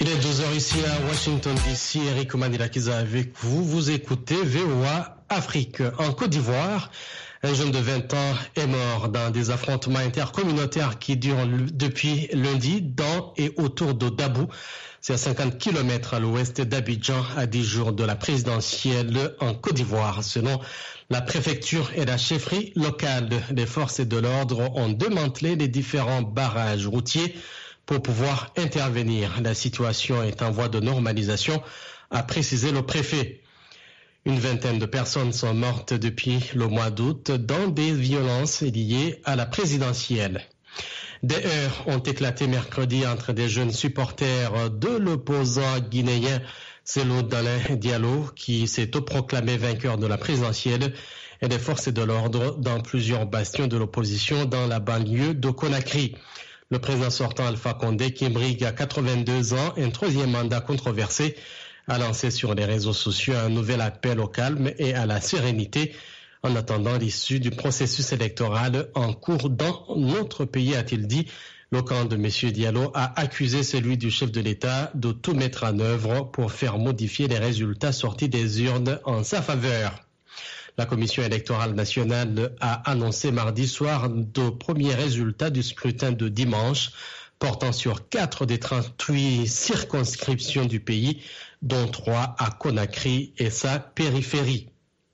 Il est 12h ici à Washington DC. Eric Manilakiza avec vous. Vous écoutez VOA Afrique. En Côte d'Ivoire, un jeune de 20 ans est mort dans des affrontements intercommunautaires qui durent depuis lundi dans et autour de Dabou. C'est à 50 km à l'ouest d'Abidjan, à 10 jours de la présidentielle en Côte d'Ivoire. Selon la préfecture et la chefferie locale, les forces de l'ordre ont démantelé les différents barrages routiers pour pouvoir intervenir. La situation est en voie de normalisation, a précisé le préfet. Une vingtaine de personnes sont mortes depuis le mois d'août dans des violences liées à la présidentielle. Des heurts ont éclaté mercredi entre des jeunes supporters de l'opposant guinéen Cellou Dalein Diallo, qui s'est autoproclamé vainqueur de la présidentielle, et des forces de l'ordre dans plusieurs bastions de l'opposition dans la banlieue de Conakry. Le président sortant Alpha Condé, qui brigue à 82 ans un troisième mandat controversé, a lancé sur les réseaux sociaux un nouvel appel au calme et à la sérénité en attendant l'issue du processus électoral en cours dans notre pays, a-t-il dit. Le camp de M. Diallo a accusé celui du chef de l'État de tout mettre en œuvre pour faire modifier les résultats sortis des urnes en sa faveur. La Commission électorale nationale a annoncé mardi soir de premiers résultats du scrutin de dimanche, portant sur 4 des 38 circonscriptions du pays, dont 3 à Conakry et sa périphérie.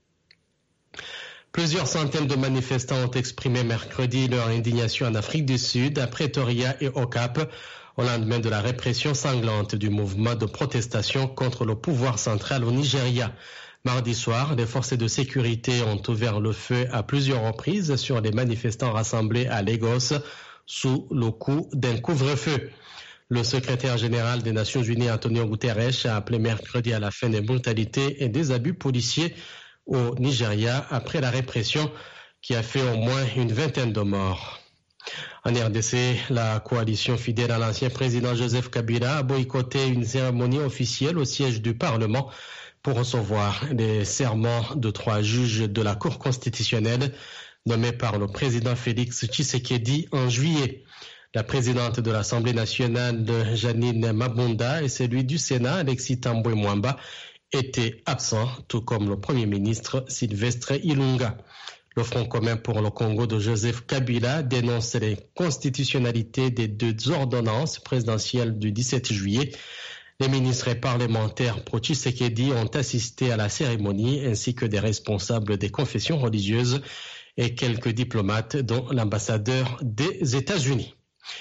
Plusieurs centaines de manifestants ont exprimé mercredi leur indignation en Afrique du Sud, à Pretoria et au Cap, au lendemain de la répression sanglante du mouvement de protestation contre le pouvoir central au Nigeria. Mardi soir, les forces de sécurité ont ouvert le feu à plusieurs reprises sur les manifestants rassemblés à Lagos sous le coup d'un couvre-feu. Le secrétaire général des Nations Unies, Antonio Guterres, a appelé mercredi à la fin des brutalités et des abus policiers au Nigeria après la répression qui a fait au moins une vingtaine de morts. En RDC, la coalition fidèle à l'ancien président Joseph Kabila a boycotté une cérémonie officielle au siège du Parlement pour recevoir les serments de 3 juges de la Cour constitutionnelle nommés par le président Félix Tshisekedi en juillet. La présidente de l'Assemblée nationale, Janine Mabunda, et celui du Sénat, Alexis Tambwe Mwamba, étaient absents, tout comme le Premier ministre Sylvestre Ilunga. Le Front commun pour le Congo de Joseph Kabila dénonce les constitutionnalités des 2 ordonnances présidentielles du 17 juillet. Les ministres et parlementaires pro-Tshisekedi ont assisté à la cérémonie ainsi que des responsables des confessions religieuses et quelques diplomates dont l'ambassadeur des États-Unis.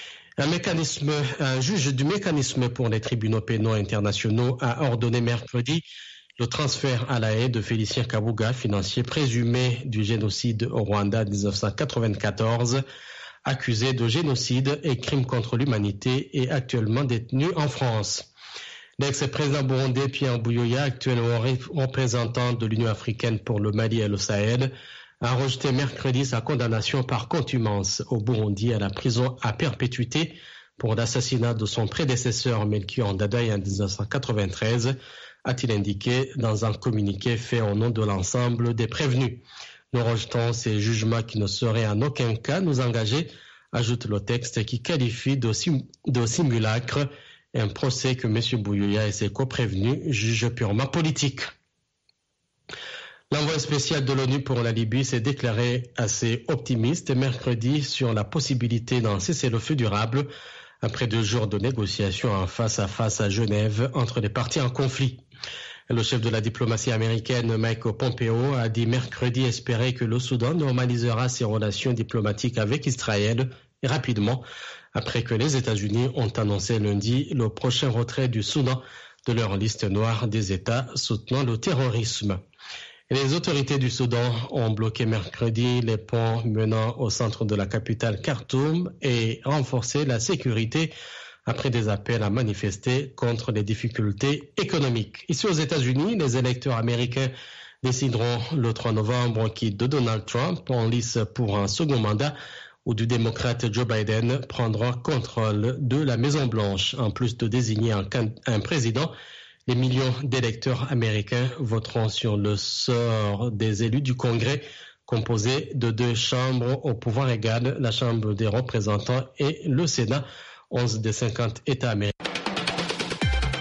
Un juge du mécanisme pour les tribunaux pénaux internationaux a ordonné mercredi le transfert à La Haye de Félicien Kabuga, financier présumé du génocide au Rwanda en 1994, accusé de génocide et crimes contre l'humanité et actuellement détenu en France. L'ex-président burundais Pierre Buyoya, actuellement représentant de l'Union africaine pour le Mali et le Sahel, a rejeté mercredi sa condamnation par contumace au Burundi à la prison à perpétuité pour l'assassinat de son prédécesseur Melchior Ndadaye en 1993, a-t-il indiqué dans un communiqué fait au nom de l'ensemble des prévenus. Nous rejetons ces jugements qui ne sauraient en aucun cas nous engager, ajoute le texte qui qualifie de simulacre un procès que M. Buyoya et ses coprévenus jugent purement politique. L'envoyé spécial de l'ONU pour la Libye s'est déclaré assez optimiste mercredi sur la possibilité d'un cessez-le-feu durable après 2 jours de négociations en face à Genève entre les parties en conflit. Le chef de la diplomatie américaine, Mike Pompeo, a dit mercredi espérer que le Soudan normalisera ses relations diplomatiques avec Israël rapidement, après que les États-Unis ont annoncé lundi le prochain retrait du Soudan de leur liste noire des États soutenant le terrorisme. Les autorités du Soudan ont bloqué mercredi les ponts menant au centre de la capitale Khartoum et renforcé la sécurité après des appels à manifester contre les difficultés économiques. Ici aux États-Unis, les électeurs américains décideront le 3 novembre qui de Donald Trump en lice pour un second mandat ou du démocrate Joe Biden prendra contrôle de la Maison-Blanche. En plus de désigner un président, les millions d'électeurs américains voteront sur le sort des élus du Congrès, composé de 2 chambres au pouvoir égal, la Chambre des représentants et le Sénat, 11 des 50 États américains.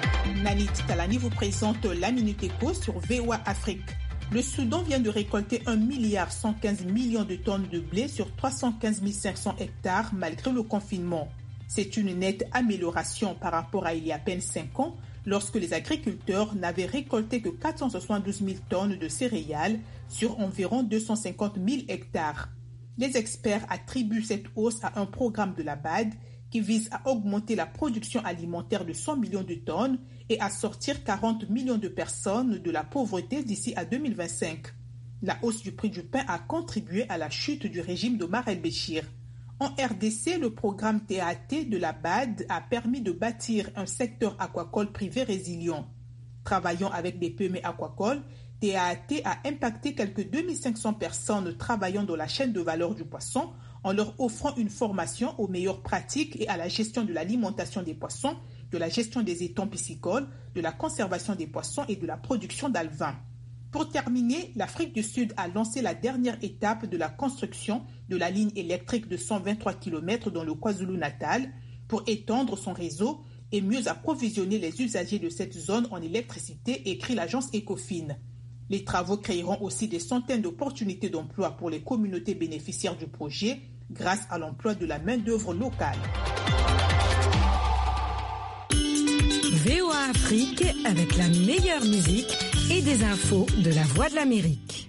Nanit Talani vous présente la Minute Éco sur VOA Afrique. Le Soudan vient de récolter 1,115 milliard de tonnes de blé sur 315 500 hectares malgré le confinement. C'est une nette amélioration par rapport à il y a à peine 5 ans, lorsque les agriculteurs n'avaient récolté que 472 000 tonnes de céréales sur environ 250 000 hectares. Les experts attribuent cette hausse à un programme de la BAD qui vise à augmenter la production alimentaire de 100 millions de tonnes et à sortir 40 millions de personnes de la pauvreté d'ici à 2025. La hausse du prix du pain a contribué à la chute du régime d'Omar el-Béchir. En RDC, le programme TAT de la BAD a permis de bâtir un secteur aquacole privé résilient. Travaillant avec des PME aquacoles, TAT a impacté quelques 2500 personnes travaillant dans la chaîne de valeur du poisson en leur offrant une formation aux meilleures pratiques et à la gestion de l'alimentation des poissons, de la gestion des étangs piscicoles, de la conservation des poissons et de la production d'alevins. Pour terminer, l'Afrique du Sud a lancé la dernière étape de la construction de la ligne électrique de 123 km dans le KwaZulu-Natal pour étendre son réseau et mieux approvisionner les usagers de cette zone en électricité, écrit l'agence Ecofin. Les travaux créeront aussi des centaines d'opportunités d'emploi pour les communautés bénéficiaires du projet grâce à l'emploi de la main-d'œuvre locale. VOA Afrique avec la meilleure musique et des infos de la Voix de l'Amérique.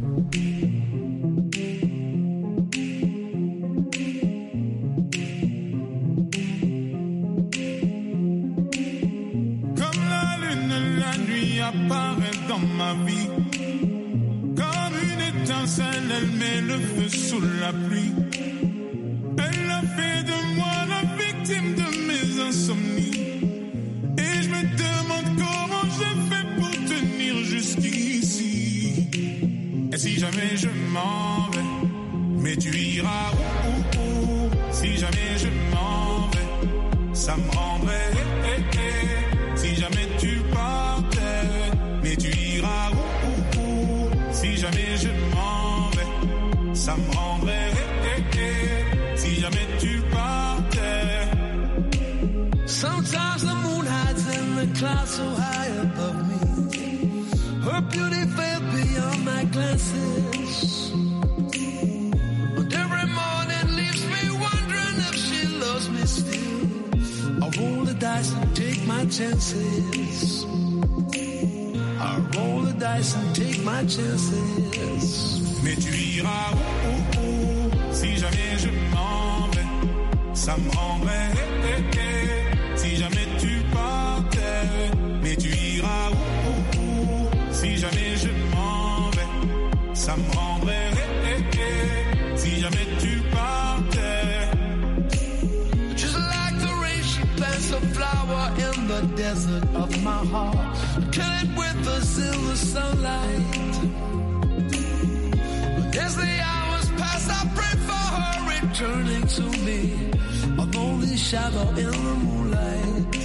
Comme la lune, la nuit apparaît dans ma vie. Comme une étincelle, elle met le feu sous la pluie. Elle a fait de moi la victime de mes insomnies. Et je me demande comment je fais pour tenir jusqu'ici. Et si jamais je m'en vais, mais tu iras où. Si jamais je m'en vais, ça me rendrait. Si jamais tu partais, mais tu iras où. Si jamais je m'en vais, ça me rendrait. Si jamais tu partais. Sometimes the moon hides in the clouds so high above me. Her beauty fell beyond my glances. And every morning leaves me wondering if she loves me still. I roll the dice and take my chances. I roll the dice and take my chances. Mais tu iras où. Si jamais je m'en vais, ça me rendrait. Si jamais tu partais, mais tu iras où. Si jamais je m'en vais, ça me rendrait. Si jamais tu partais. Just like the rain, she plants a flower in the desert of my heart. Kill it with the silver sunlight. But as the hours pass, I pray for her returning to me. A lonely shadow in the moonlight.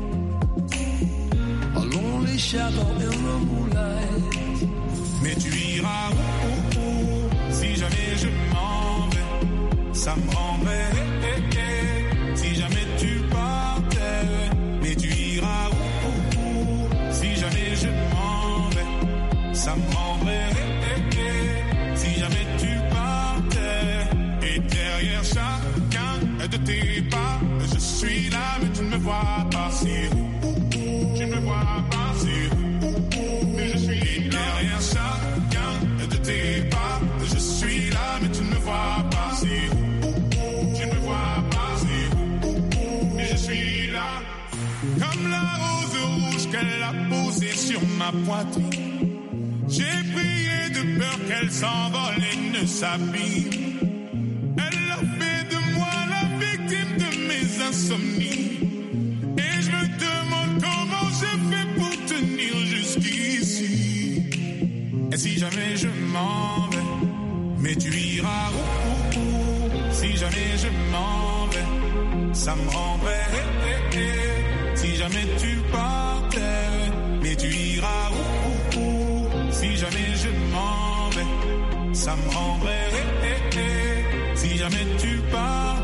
A lonely shadow in the moonlight. Mais tu iras où. Si jamais je m'en vais, ça me rendrait. Si jamais tu partais, mais tu iras où. Si jamais je m'en vais, ça me rendrait. Si jamais tu partais. Et derrière chacun de tes pas, je suis là mais tu ne me vois pas. Tu ne me vois pas. Mais je suis derrière chacun de tes pas. Je suis là mais tu ne me vois pas. Tu ne me vois pas. Mais je suis là. Comme la rose rouge qu'elle a posée sur ma poitrine. J'ai prié de peur qu'elle s'envole et ne s'abîme. Elle a fait de moi la victime de mes insomnies. Et je me demande comment je fais pour tenir jusqu'ici. Et si jamais je m'en vais, mais tu iras où. Si jamais je m'en vais, ça me rendrait. Si jamais tu partais, mais tu iras où. Si jamais je m'en vais, ça me rendrait. Si jamais tu pars.